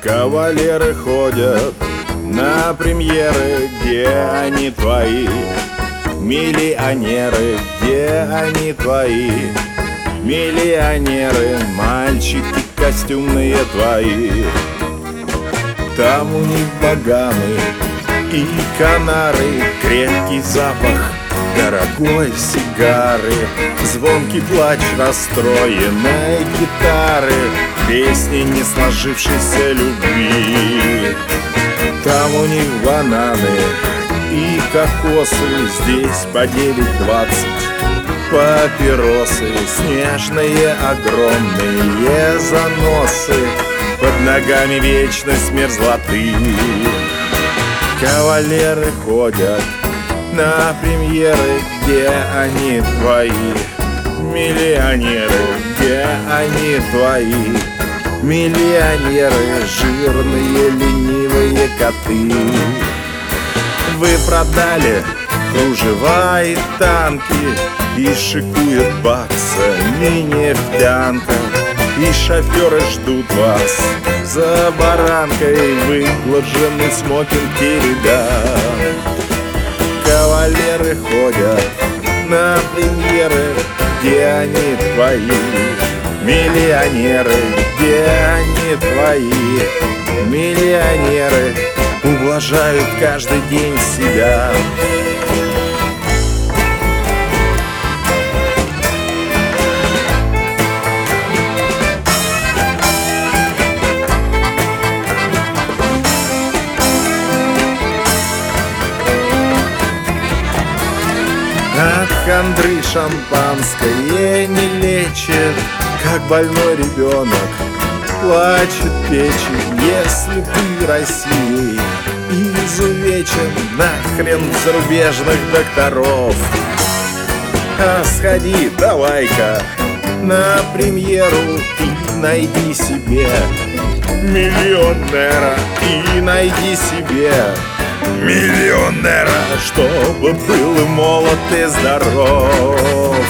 Кавалеры ходят на премьеры, где они твои? Миллионеры, где они твои? Миллионеры, мальчики костюмные твои. Там у них баганы и канары, крепкий запах дорогой сигары, звонкий плач расстроенной гитары, песни не сложившейся любви. Там у них бананы и кокосы, здесь по 9,20 папиросы, снежные огромные заносы, под ногами вечность мерзлоты. Кавалеры ходят на премьеры, где они твои? Миллионеры, где они твои? Миллионеры, жирные ленивые коты. Вы продали кружева и танки, и шикует баксами нефтянка, и шоферы ждут вас за баранкой, выглаженный смокинг теребя. Кавалеры ходят на премьеры, где они твои? Миллионеры, где они твои? Миллионеры ублажают каждый день себя. От хандры шампанское не лечит, как больной ребенок плачет печень. Если ты Россией изувечен, нахрен зарубежных докторов. А сходи давай-ка на премьеру и найди себе миллионера, и найди себе миллионера, чтобы был молод и здоров.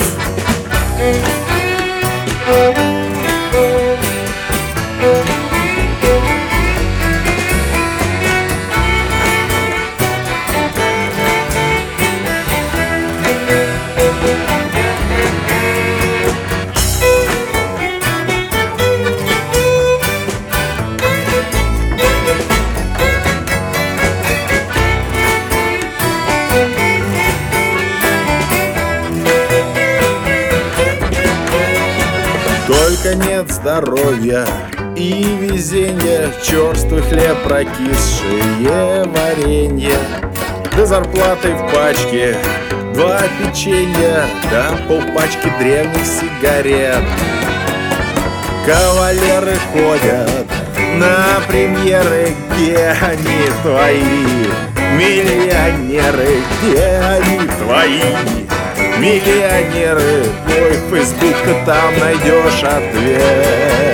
Только нет здоровья и везенья, черствый хлеб, прокисшее варенье, до зарплаты в пачке 2 печенья, да полпачки древних сигарет. Кавалеры ходят на премьеры, где они твои? Миллионеры, где они твои? Миллионеры, твой фейсбук, ты там найдешь ответ.